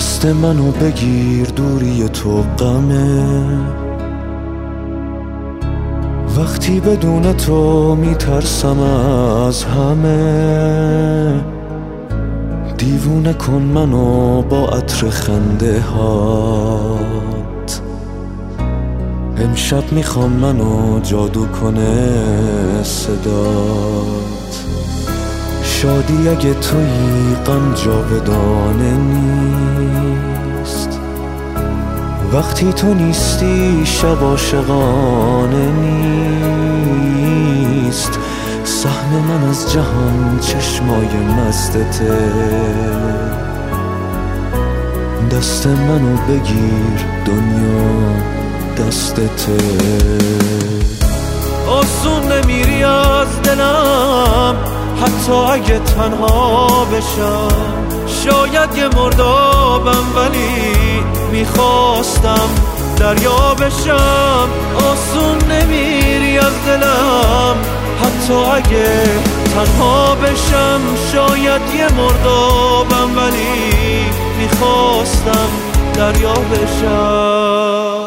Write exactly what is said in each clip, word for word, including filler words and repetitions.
دست منو بگیر، دوری تو غمه. وقتی بدون تو میترسم از همه. دیوونه کن منو با عطر خنده هات. امشب میخوام منو جادو کنه صدات. شادی اگه تویی غم جاودانه نیست. وقتی تو نیستی شب عاشقانه نیست. سهم من از جهان چشمای مستته. دست منو بگیر، دنیا دستته. آسون نمیری از دلم حتی اگه تنها بشم. شاید یه مردابم ولی میخواستم دریا بشم. آسون نمیری از دلم حتی اگه تنها بشم. شاید یه مردابم ولی میخواستم دریا بشم.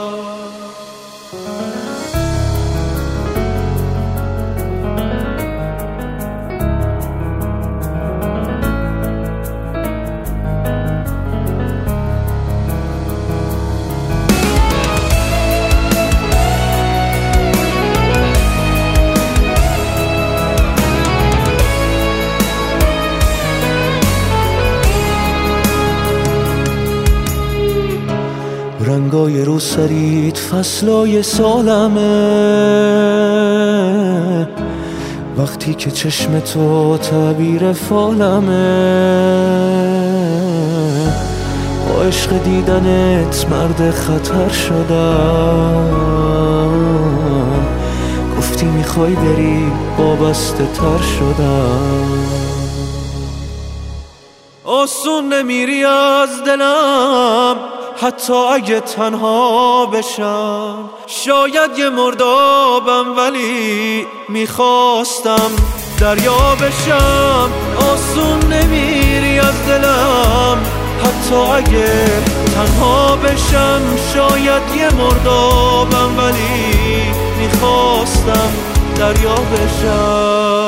رنگای رو سرید فصلای سالمه. وقتی که چشم تو تعبیر فالمه. با عشق دیدنت مرد خطر شدم. گفتی میخوای بری وابسته تر شدم. آسون نمیری از دلم حتی اگه تنها بشم. شاید یه مردابم ولی میخواستم دریا بشم. آسون نمیری از دلم حتی اگه تنها بشم. شاید یه مردابم ولی میخواستم دریا بشم.